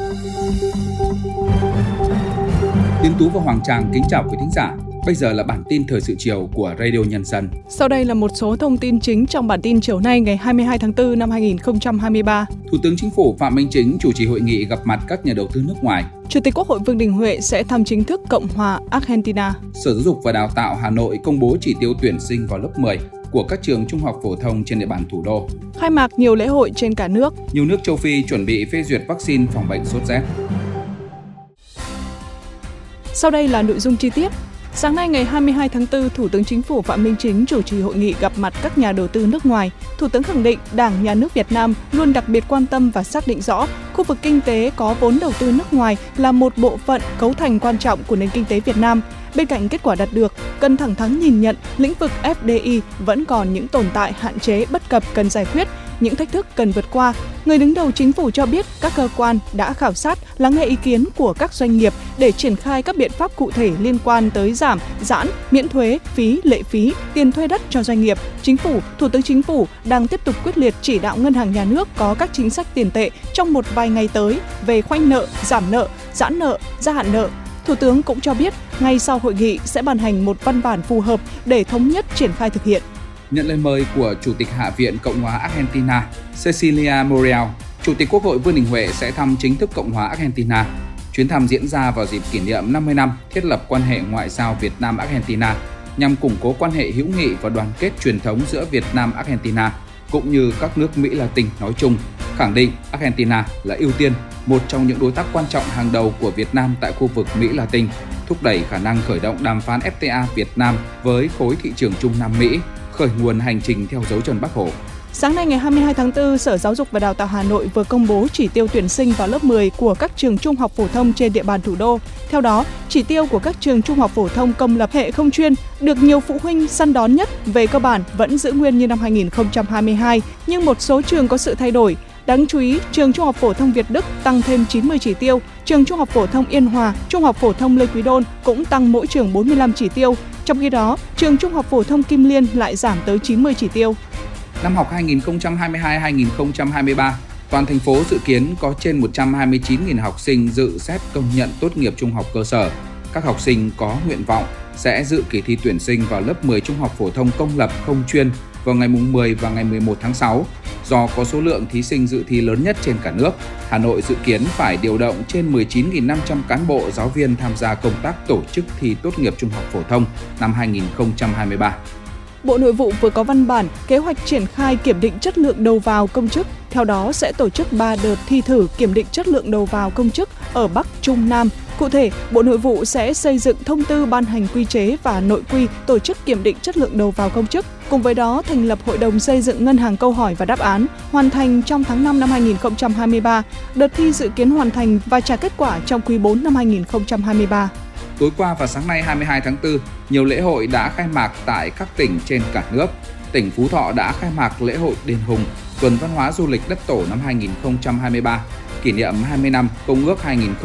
Tiến Tú và Hoàng Trang kính chào quý thính giả. Bây giờ là bản tin thời sự chiều của Radio Nhân dân. Sau đây là một số thông tin chính trong bản tin chiều nay ngày 22 tháng 4 năm 2023. Thủ tướng Chính phủ Phạm Minh Chính chủ trì hội nghị gặp mặt các nhà đầu tư nước ngoài. Chủ tịch Quốc hội Vương Đình Huệ sẽ thăm chính thức Cộng hòa Argentina. Sở Giáo dục và Đào tạo Hà Nội công bố chỉ tiêu tuyển sinh vào lớp 10 của các trường trung học phổ thông trên địa bàn thủ đô. Khai mạc nhiều lễ hội trên cả nước. Nhiều nước châu Phi chuẩn bị phê duyệt vaccine phòng bệnh sốt rét. Sau đây là nội dung chi tiết. Sáng nay ngày 22 tháng 4, Thủ tướng Chính phủ Phạm Minh Chính chủ trì hội nghị gặp mặt các nhà đầu tư nước ngoài. Thủ tướng khẳng định Đảng, Nhà nước Việt Nam luôn đặc biệt quan tâm và xác định rõ khu vực kinh tế có vốn đầu tư nước ngoài là một bộ phận cấu thành quan trọng của nền kinh tế Việt Nam. Bên cạnh kết quả đạt được, cần thẳng thắn nhìn nhận lĩnh vực FDI vẫn còn những tồn tại hạn chế bất cập cần giải quyết, những thách thức cần vượt qua. Người đứng đầu chính phủ cho biết các cơ quan đã khảo sát, lắng nghe ý kiến của các doanh nghiệp để triển khai các biện pháp cụ thể liên quan tới giảm, giãn, miễn thuế, phí, lệ phí, tiền thuê đất cho doanh nghiệp. Chính phủ, Thủ tướng Chính phủ đang tiếp tục quyết liệt chỉ đạo Ngân hàng Nhà nước có các chính sách tiền tệ trong một vài ngày tới về khoanh nợ, giảm nợ, giãn nợ, gia hạn nợ. Thủ tướng cũng cho biết ngay sau hội nghị sẽ ban hành một văn bản phù hợp để thống nhất triển khai thực hiện. Nhận lời mời của Chủ tịch Hạ viện Cộng hòa Argentina Cecilia Morel, Chủ tịch Quốc hội Vương Đình Huệ sẽ thăm chính thức Cộng hòa Argentina. Chuyến thăm diễn ra vào dịp kỷ niệm 50 năm thiết lập quan hệ ngoại giao Việt Nam-Argentina nhằm củng cố quan hệ hữu nghị và đoàn kết truyền thống giữa Việt Nam-Argentina cũng như các nước Mỹ Latin nói chung, khẳng định Argentina là ưu tiên, một trong những đối tác quan trọng hàng đầu của Việt Nam tại khu vực Mỹ Latin, thúc đẩy khả năng khởi động đàm phán FTA Việt Nam với khối thị trường chung Nam Mỹ, khởi nguồn hành trình theo dấu chân Bác Hồ. Sáng nay ngày 22 tháng 4, Sở Giáo dục và Đào tạo Hà Nội vừa công bố chỉ tiêu tuyển sinh vào lớp 10 của các trường trung học phổ thông trên địa bàn thủ đô. Theo đó, chỉ tiêu của các trường trung học phổ thông công lập hệ không chuyên được nhiều phụ huynh săn đón nhất về cơ bản vẫn giữ nguyên như năm 2022, nhưng một số trường có sự thay đổi. Đáng chú ý, trường Trung học phổ thông Việt Đức tăng thêm 90 chỉ tiêu, trường Trung học phổ thông Yên Hòa, Trung học phổ thông Lê Quý Đôn cũng tăng mỗi trường 45 chỉ tiêu. Trong khi đó, trường Trung học phổ thông Kim Liên lại giảm tới 90 chỉ tiêu. Năm học 2022-2023, toàn thành phố dự kiến có trên 129.000 học sinh dự xét công nhận tốt nghiệp trung học cơ sở. Các học sinh có nguyện vọng sẽ dự kỳ thi tuyển sinh vào lớp 10 trung học phổ thông công lập không chuyên vào ngày 10 và ngày 11 tháng 6. Do có số lượng thí sinh dự thi lớn nhất trên cả nước, Hà Nội dự kiến phải điều động trên 19.500 cán bộ giáo viên tham gia công tác tổ chức thi tốt nghiệp trung học phổ thông năm 2023. Bộ Nội vụ vừa có văn bản kế hoạch triển khai kiểm định chất lượng đầu vào công chức. Theo đó sẽ tổ chức 3 đợt thi thử kiểm định chất lượng đầu vào công chức ở Bắc, Trung, Nam. Cụ thể, Bộ Nội vụ sẽ xây dựng thông tư ban hành quy chế và nội quy tổ chức kiểm định chất lượng đầu vào công chức. Cùng với đó, thành lập Hội đồng xây dựng ngân hàng câu hỏi và đáp án, hoàn thành trong tháng 5 năm 2023. Đợt thi dự kiến hoàn thành và trả kết quả trong quý 4 năm 2023. Tối qua và sáng nay 22 tháng 4, nhiều lễ hội đã khai mạc tại các tỉnh trên cả nước. Tỉnh Phú Thọ đã khai mạc lễ hội Đền Hùng, Tuần Văn hóa Du lịch Đất Tổ năm 2023, kỷ niệm 20 năm Công ước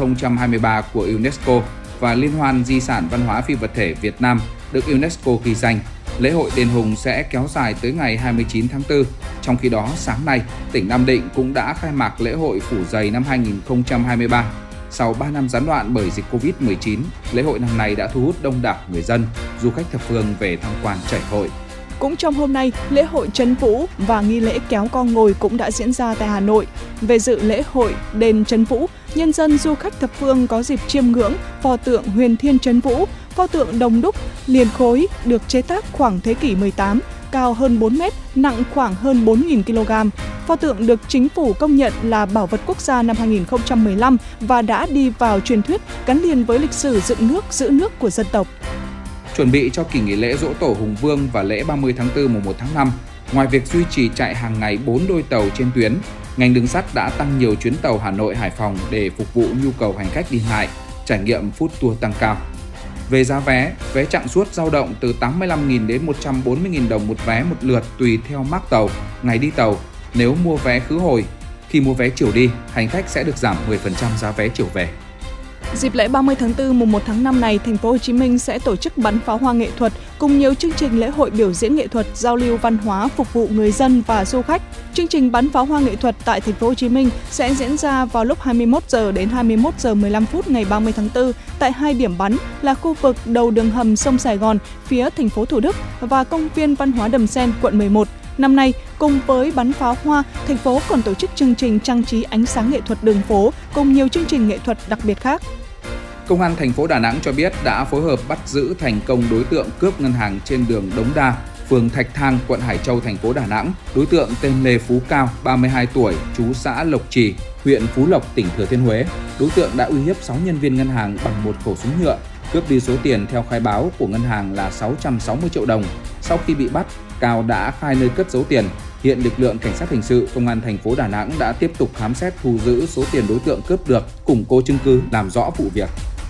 2023 của UNESCO và Liên hoan Di sản Văn hóa Phi vật thể Việt Nam được UNESCO ghi danh. Lễ hội Đền Hùng sẽ kéo dài tới ngày 29 tháng 4. Trong khi đó, sáng nay, tỉnh Nam Định cũng đã khai mạc lễ hội Phủ Dày năm 2023. Sau 3 năm gián đoạn bởi dịch Covid-19, lễ hội năm nay đã thu hút đông đảo người dân, du khách thập phương về tham quan trải hội. Cũng trong hôm nay, lễ hội Trấn Vũ và nghi lễ kéo co ngồi cũng đã diễn ra tại Hà Nội. Về dự lễ hội đền Trấn Vũ, nhân dân du khách thập phương có dịp chiêm ngưỡng pho tượng Huyền Thiên Trấn Vũ, pho tượng đồng đúc liền khối được chế tác khoảng thế kỷ 18, cao hơn 4 mét, nặng khoảng hơn 4.000 kg. Pho tượng được chính phủ công nhận là bảo vật quốc gia năm 2015 và đã đi vào truyền thuyết gắn liền với lịch sử dựng nước, giữ nước của dân tộc. Chuẩn bị cho kỳ nghỉ lễ Giỗ Tổ Hùng Vương và lễ 30 tháng 4 mùng 1 tháng 5, ngoài việc duy trì chạy hàng ngày 4 đôi tàu trên tuyến, ngành đường sắt đã tăng nhiều chuyến tàu Hà Nội - Hải Phòng để phục vụ nhu cầu hành khách đi lại, trải nghiệm food tour tăng cao. Về giá vé, vé chặng suốt dao động từ 85.000 đến 140.000 đồng một vé một lượt tùy theo mác tàu, ngày đi tàu. Nếu mua vé khứ hồi, khi mua vé chiều đi, hành khách sẽ được giảm 10% giá vé chiều về. Dịp lễ 30 tháng 4 mùng 1 tháng 5 này, thành phố Hồ Chí Minh sẽ tổ chức bắn pháo hoa nghệ thuật cùng nhiều chương trình lễ hội biểu diễn nghệ thuật, giao lưu văn hóa phục vụ người dân và du khách. Chương trình bắn pháo hoa nghệ thuật tại thành phố Hồ Chí Minh sẽ diễn ra vào lúc 21 giờ đến 21 giờ 15 phút ngày 30 tháng 4 tại 2 điểm bắn là khu vực đầu đường hầm sông Sài Gòn phía thành phố Thủ Đức và công viên văn hóa Đầm Sen, quận 11. Năm nay, cùng với bắn pháo hoa, thành phố còn tổ chức chương trình trang trí ánh sáng nghệ thuật đường phố cùng nhiều chương trình nghệ thuật đặc biệt khác. Công an thành phố Đà Nẵng cho biết đã phối hợp bắt giữ thành công đối tượng cướp ngân hàng trên đường Đống Đa, phường Thạch Thang, quận Hải Châu, thành phố Đà Nẵng. Đối tượng tên Lê Phú Cao, 32 tuổi, trú xã Lộc Trì, huyện Phú Lộc, tỉnh Thừa Thiên Huế. Đối tượng đã uy hiếp 6 nhân viên ngân hàng bằng một khẩu súng nhựa, cướp đi số tiền theo khai báo của ngân hàng là 660 triệu đồng. Sau khi bị bắt, Cao đã khai nơi cất giấu tiền. Hiện lực lượng cảnh sát hình sự công an thành phố Đà Nẵng đã tiếp tục khám xét thu giữ số tiền đối tượng cướp được, củng cố chứng cứ, làm rõ vụ việc.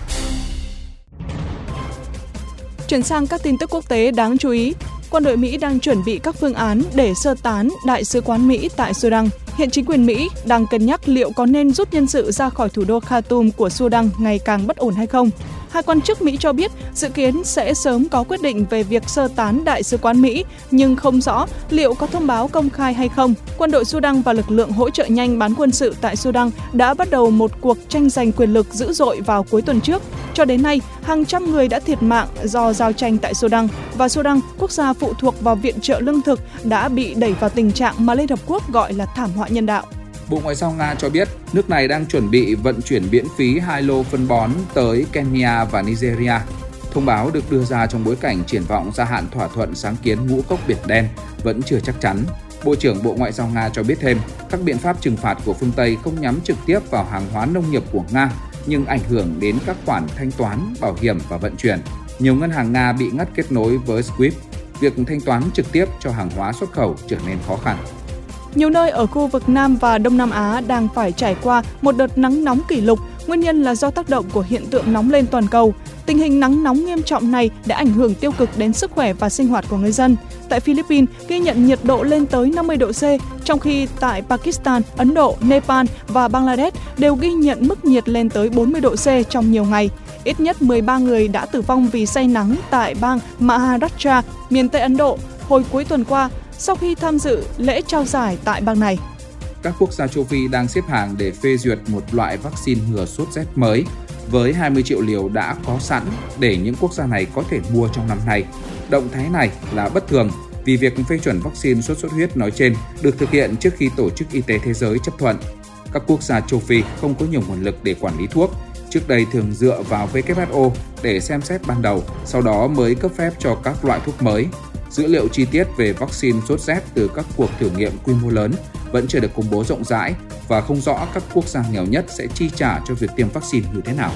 Chuyển sang các tin tức quốc tế đáng chú ý. Quân đội Mỹ đang chuẩn bị các phương án để sơ tán Đại sứ quán Mỹ tại Sudan. Hiện chính quyền Mỹ đang cân nhắc liệu có nên rút nhân sự ra khỏi thủ đô Khartoum của Sudan ngày càng bất ổn hay không. Hai quan chức Mỹ cho biết dự kiến sẽ sớm có quyết định về việc sơ tán Đại sứ quán Mỹ, nhưng không rõ liệu có thông báo công khai hay không. Quân đội Sudan và lực lượng hỗ trợ nhanh bán quân sự tại Sudan đã bắt đầu một cuộc tranh giành quyền lực dữ dội vào cuối tuần trước. Cho đến nay, hàng trăm người đã thiệt mạng do giao tranh tại Sudan, và Sudan, quốc gia phụ thuộc vào viện trợ lương thực, đã bị đẩy vào tình trạng mà Liên Hợp Quốc gọi là thảm họa nhân đạo. Bộ Ngoại giao Nga cho biết nước này đang chuẩn bị vận chuyển miễn phí 2 lô phân bón tới Kenya và Nigeria. Thông báo được đưa ra trong bối cảnh triển vọng gia hạn thỏa thuận sáng kiến ngũ cốc Biển Đen vẫn chưa chắc chắn. Bộ trưởng Bộ Ngoại giao Nga cho biết thêm, các biện pháp trừng phạt của phương Tây không nhắm trực tiếp vào hàng hóa nông nghiệp của Nga, nhưng ảnh hưởng đến các khoản thanh toán, bảo hiểm và vận chuyển. Nhiều ngân hàng Nga bị ngắt kết nối với SWIFT. Việc thanh toán trực tiếp cho hàng hóa xuất khẩu trở nên khó khăn. Nhiều nơi ở khu vực Nam và Đông Nam Á đang phải trải qua một đợt nắng nóng kỷ lục, nguyên nhân là do tác động của hiện tượng nóng lên toàn cầu. Tình hình nắng nóng nghiêm trọng này đã ảnh hưởng tiêu cực đến sức khỏe và sinh hoạt của người dân. Tại Philippines, ghi nhận nhiệt độ lên tới 50 độ C, trong khi tại Pakistan, Ấn Độ, Nepal và Bangladesh đều ghi nhận mức nhiệt lên tới 40 độ C trong nhiều ngày. Ít nhất 13 người đã tử vong vì say nắng tại bang Maharashtra, miền Tây Ấn Độ, hồi cuối tuần qua, sau khi tham dự lễ trao giải tại bang này. Các quốc gia châu Phi đang xếp hàng để phê duyệt một loại vaccine ngừa sốt rét mới, với 20 triệu liều đã có sẵn để những quốc gia này có thể mua trong năm nay. Động thái này là bất thường vì việc phê chuẩn vaccine sốt xuất huyết nói trên được thực hiện trước khi Tổ chức Y tế Thế giới chấp thuận. Các quốc gia châu Phi không có nhiều nguồn lực để quản lý thuốc, trước đây thường dựa vào WHO để xem xét ban đầu, sau đó mới cấp phép cho các loại thuốc mới. Dữ liệu chi tiết về vaccine sốt rét từ các cuộc thử nghiệm quy mô lớn vẫn chưa được công bố rộng rãi và không rõ các quốc gia nghèo nhất sẽ chi trả cho việc tiêm vaccine như thế nào.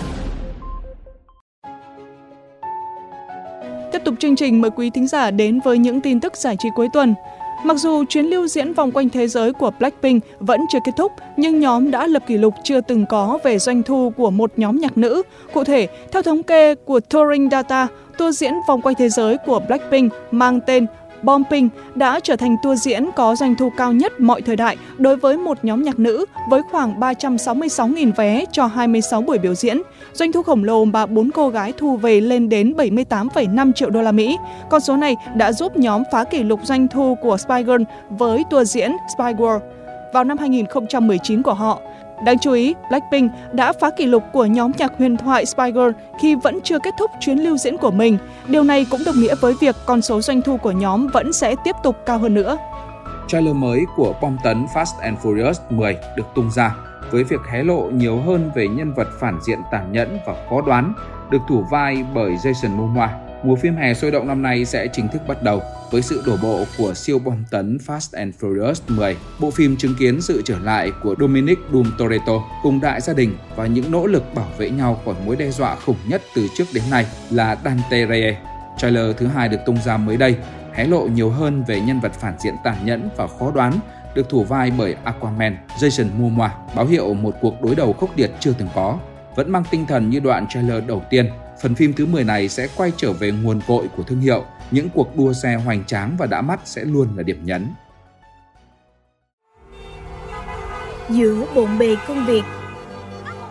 Tiếp tục chương trình, mời quý thính giả đến với những tin tức giải trí cuối tuần. Mặc dù chuyến lưu diễn vòng quanh thế giới của Blackpink vẫn chưa kết thúc, nhưng nhóm đã lập kỷ lục chưa từng có về doanh thu của một nhóm nhạc nữ. Cụ thể, theo thống kê của Touring Data, tour diễn vòng quanh thế giới của Blackpink mang tên Bombing đã trở thành tour diễn có doanh thu cao nhất mọi thời đại đối với một nhóm nhạc nữ, với khoảng 366.000 vé cho 26 buổi biểu diễn. Doanh thu khổng lồ mà 4 cô gái thu về lên đến 78,5 triệu đô la Mỹ. Con số này đã giúp nhóm phá kỷ lục doanh thu của Spice Girls với tour diễn Spice World vào năm 2019 của họ. Đáng chú ý, Blackpink đã phá kỷ lục của nhóm nhạc huyền thoại Spice Girls khi vẫn chưa kết thúc chuyến lưu diễn của mình. Điều này cũng đồng nghĩa với việc con số doanh thu của nhóm vẫn sẽ tiếp tục cao hơn nữa. Trailer mới của bom tấn Fast and Furious 10 được tung ra, với việc hé lộ nhiều hơn về nhân vật phản diện tàn nhẫn và khó đoán, được thủ vai bởi Jason Momoa. Mùa phim hè sôi động năm nay sẽ chính thức bắt đầu với sự đổ bộ của siêu bom tấn Fast and Furious 10. Bộ phim chứng kiến sự trở lại của Dominic Doom Toretto cùng đại gia đình và những nỗ lực bảo vệ nhau khỏi mối đe dọa khủng nhất từ trước đến nay là Dante Reyes. Trailer thứ hai được tung ra mới đây, hé lộ nhiều hơn về nhân vật phản diện tàn nhẫn và khó đoán, được thủ vai bởi Aquaman, Jason Momoa, báo hiệu một cuộc đối đầu khốc liệt chưa từng có. Vẫn mang tinh thần như đoạn trailer đầu tiên, phần phim thứ 10 này sẽ quay trở về nguồn cội của thương hiệu. Những cuộc đua xe hoành tráng và đã mắt sẽ luôn là điểm nhấn. Giữa bộn bề công việc,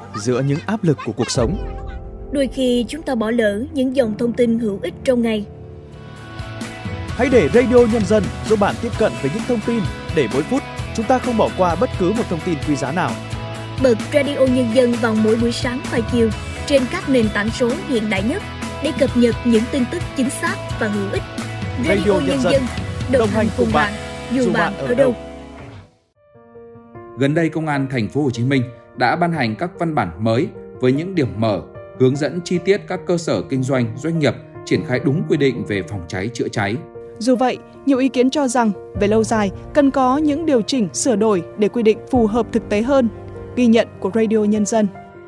giữa những áp lực của cuộc sống. Đôi khi chúng ta bỏ lỡ những dòng thông tin hữu ích trong ngày. Hãy để Radio Nhân dân giúp bạn tiếp cận với những thông tin để mỗi phút chúng ta không bỏ qua bất cứ một thông tin quý giá nào. Bật Radio Nhân dân vào mỗi buổi sáng và chiều trên các nền tảng số hiện đại nhất để cập nhật những tin tức chính xác và hữu ích. Radio Nhân dân đồng hành cùng bạn dù bạn ở đâu. Gần đây, Công an Thành phố Hồ Chí Minh đã ban hành các văn bản mới với những điểm mở, hướng dẫn chi tiết các cơ sở kinh doanh, doanh nghiệp triển khai đúng quy định về phòng cháy chữa cháy. Dù vậy, nhiều ý kiến cho rằng về lâu dài cần có những điều chỉnh, sửa đổi để quy định phù hợp thực tế hơn. Ghi nhận của Radio Nhân dân.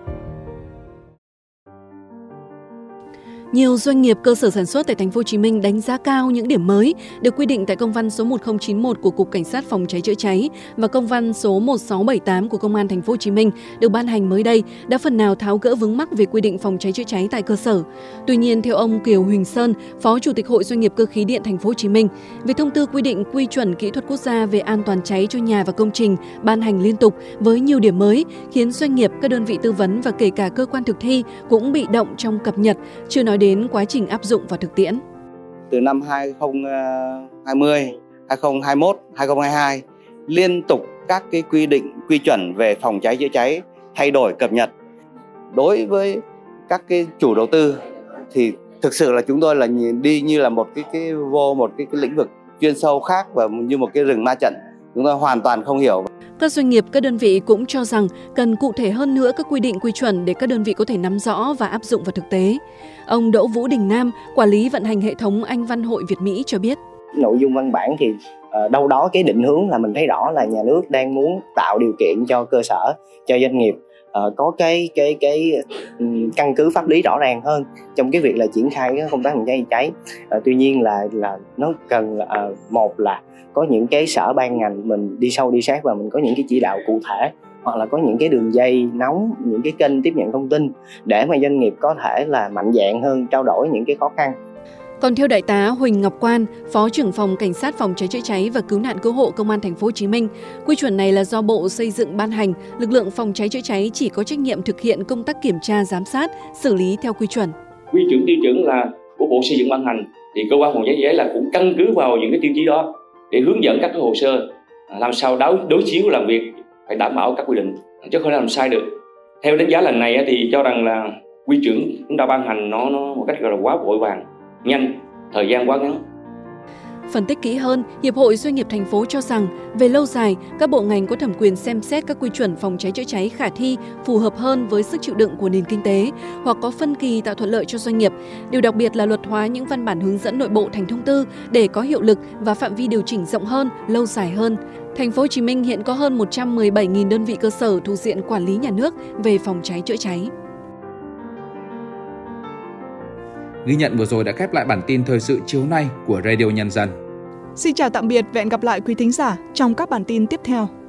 Nhiều doanh nghiệp cơ sở sản xuất tại Thành phố Hồ Chí Minh đánh giá cao những điểm mới được quy định tại công văn số 1091 của Cục Cảnh sát Phòng cháy chữa cháy và công văn số 1678 của Công an Thành phố Hồ Chí Minh được ban hành mới đây đã phần nào tháo gỡ vướng mắc về quy định phòng cháy chữa cháy tại cơ sở. Tuy nhiên, theo ông Kiều Huỳnh Sơn, Phó Chủ tịch Hội Doanh nghiệp Cơ khí điện Thành phố Hồ Chí Minh, việc thông tư quy định quy chuẩn kỹ thuật quốc gia về an toàn cháy cho nhà và công trình ban hành liên tục với nhiều điểm mới khiến doanh nghiệp, các đơn vị tư vấn và kể cả cơ quan thực thi cũng bị động trong cập nhật, chưa nói đến quá trình áp dụng và thực tiễn. Từ năm 2020, 2021, 2022 liên tục các cái quy định, quy chuẩn về phòng cháy chữa cháy thay đổi cập nhật. Đối với các cái chủ đầu tư thì thực sự là chúng tôi là nhìn đi như là một cái lĩnh vực chuyên sâu khác và như một cái rừng ma trận. Chúng tôi hoàn toàn không hiểu. Các doanh nghiệp, các đơn vị cũng cho rằng cần cụ thể hơn nữa các quy định quy chuẩn để các đơn vị có thể nắm rõ và áp dụng vào thực tế. Ông Đỗ Vũ Đình Nam, quản lý vận hành hệ thống Anh Văn Hội Việt Mỹ cho biết. Nội dung văn bản thì đâu đó cái định hướng là mình thấy rõ là nhà nước đang muốn tạo điều kiện cho cơ sở, cho doanh nghiệp có cái căn cứ pháp lý rõ ràng hơn trong cái việc là triển khai cái công tác phòng cháy chữa cháy. Tuy nhiên là nó cần một là có những cái sở ban ngành mình đi sâu đi sát và mình có những cái chỉ đạo cụ thể, hoặc là có những cái đường dây nóng, những cái kênh tiếp nhận thông tin để mà doanh nghiệp có thể là mạnh dạn hơn trao đổi những cái khó khăn. Còn theo Đại tá Huỳnh Ngọc Quan, Phó trưởng phòng Cảnh sát Phòng cháy chữa cháy và Cứu nạn Cứu hộ Công an Thành phố Hồ Chí Minh, quy chuẩn này là do Bộ Xây dựng ban hành, lực lượng phòng cháy chữa cháy chỉ có trách nhiệm thực hiện công tác kiểm tra, giám sát, xử lý theo quy chuẩn. Quy chuẩn tiêu chuẩn là của Bộ Xây dựng ban hành thì cơ quan phòng cháy chữa cháy là cũng căn cứ vào những cái tiêu chí đó để hướng dẫn các cái hồ sơ làm sao đối chiếu làm việc phải đảm bảo các quy định chứ không làm sai được. Theo đánh giá lần này thì cho rằng là quy chuẩn chúng ta ban hành nó một cách gọi là quá vội vàng, nhanh, thời gian quá ngắn. Phân tích kỹ hơn, Hiệp hội Doanh nghiệp thành phố cho rằng về lâu dài, các bộ ngành có thẩm quyền xem xét các quy chuẩn phòng cháy chữa cháy khả thi, phù hợp hơn với sức chịu đựng của nền kinh tế hoặc có phân kỳ tạo thuận lợi cho doanh nghiệp. Điều đặc biệt là luật hóa những văn bản hướng dẫn nội bộ thành thông tư để có hiệu lực và phạm vi điều chỉnh rộng hơn, lâu dài hơn. Thành phố Hồ Chí Minh hiện có hơn 117.000 đơn vị cơ sở thuộc diện quản lý nhà nước về phòng cháy chữa cháy. Ghi nhận vừa rồi đã khép lại bản tin thời sự chiều nay của Radio Nhân dân. Xin chào tạm biệt và hẹn gặp lại quý thính giả trong các bản tin tiếp theo.